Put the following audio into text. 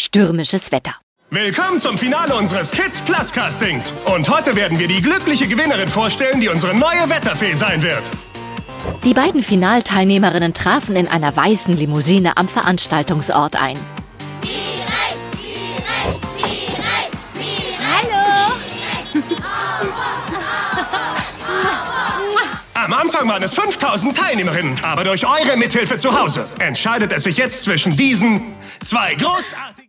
stürmisches Wetter. Willkommen zum Finale unseres Kids Plus Castings. Und heute werden wir die glückliche Gewinnerin vorstellen, die unsere neue Wetterfee sein wird. Die beiden Finalteilnehmerinnen trafen in einer weißen Limousine am Veranstaltungsort ein. Hallo! Am Anfang waren es 5000 Teilnehmerinnen, aber durch eure Mithilfe zu Hause entscheidet es sich jetzt zwischen diesen zwei großartigen...